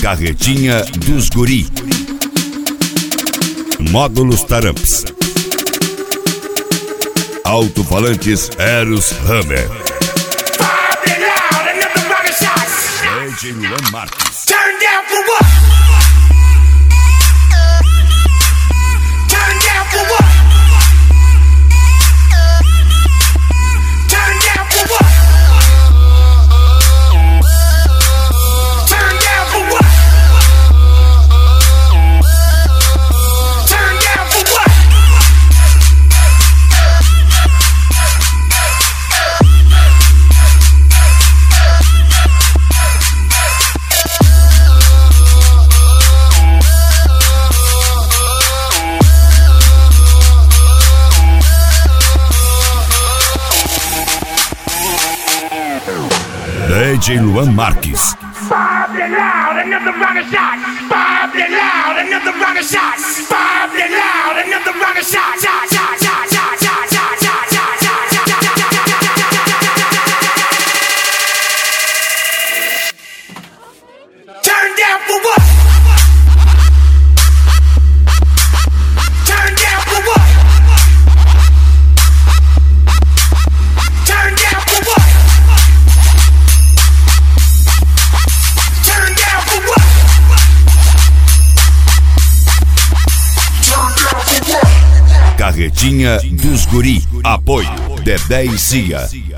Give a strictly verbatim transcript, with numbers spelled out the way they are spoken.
Carretinha dos Guri. Módulos Taramps. Alto-falantes Eros Hammer. D J Luan Marques. Turn down for what? Turn down for what? Turn down for what? Turn down for what? Turn down for what? D J Luan Marques. Bob it loud, another rocket shot. Bob it loud, another rocket shot. Bob it loud, another rocket shot. Shot, shot, shot, shot, shot, shot, shot, shot, shot, shot, shot. Turn down for what? Turn down for what? Turn down for what? Turn down for what? Turn down for what? Carretinha dos Guri. Apoio Dedé e Cia.